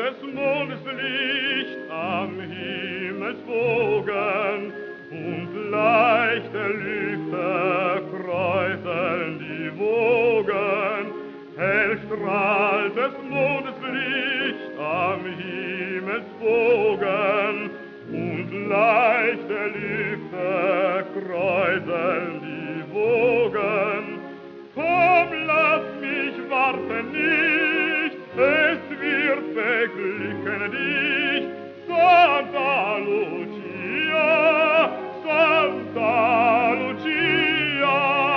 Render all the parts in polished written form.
des Mondes Licht am Himmelsbogen und leichte Lüfte kräuseln die Wogen. Hell strahlt des Mondes Licht am Himmelsbogen und leichte Lüfte kräuseln die Wogen. Komm, lass mich warten nicht, es wird beglücken dich, Santa Lucia, Santa Lucia.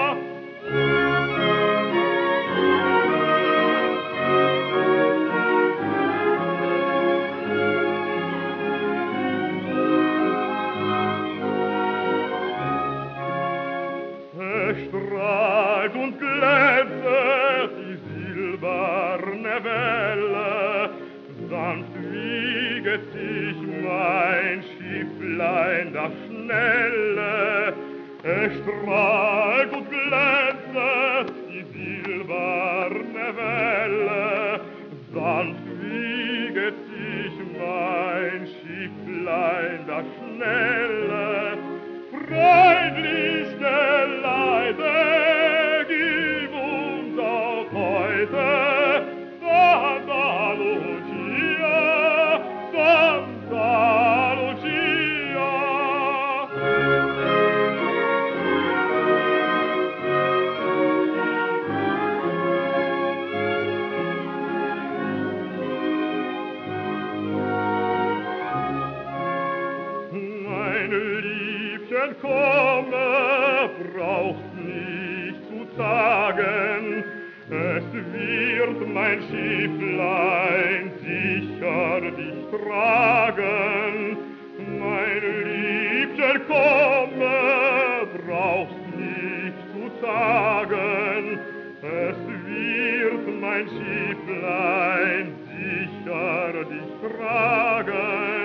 Es strahlt und glänzet die silberne Welle, sanft wieget sich mein Schifflein, das schnelle. Es strahlt und glänzet die silberne Welle, sanft wieget sich mein Schifflein, das schnelle. Freundlich geleite, gib uns auch heute Santa Lucia, Santa Lucia. Meine Liebchen, komme, brauchst nicht zu sagen, es wird mein Schifflein sicher dich tragen. Meine Liebchen, komme, brauchst nicht zu sagen, es wird mein Schifflein sicher dich tragen.